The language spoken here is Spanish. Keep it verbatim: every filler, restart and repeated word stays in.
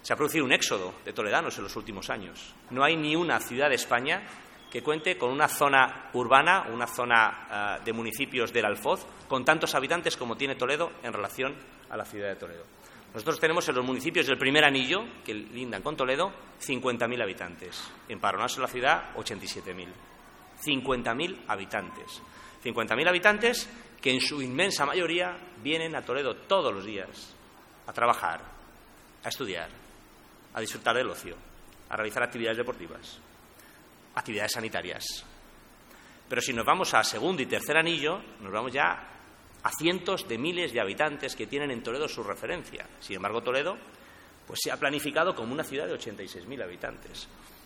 Se ha producido un éxodo de toledanos en los últimos años. No hay ni una ciudad de España que cuente con una zona urbana, una zona uh, de municipios del Alfoz, con tantos habitantes como tiene Toledo en relación a la ciudad de Toledo. Nosotros tenemos en los municipios del primer anillo, que lindan con Toledo, cincuenta mil habitantes. En Padronaso, la ciudad, ochenta y siete mil. cincuenta mil habitantes. cincuenta mil habitantes que en su inmensa mayoría vienen a Toledo todos los días a trabajar, a estudiar, a disfrutar del ocio, a realizar actividades deportivas, actividades sanitarias. Pero si nos vamos a segundo y tercer anillo, nos vamos ya a cientos de miles de habitantes que tienen en Toledo su referencia. Sin embargo, Toledo pues, se ha planificado como una ciudad de ochenta y seis mil habitantes.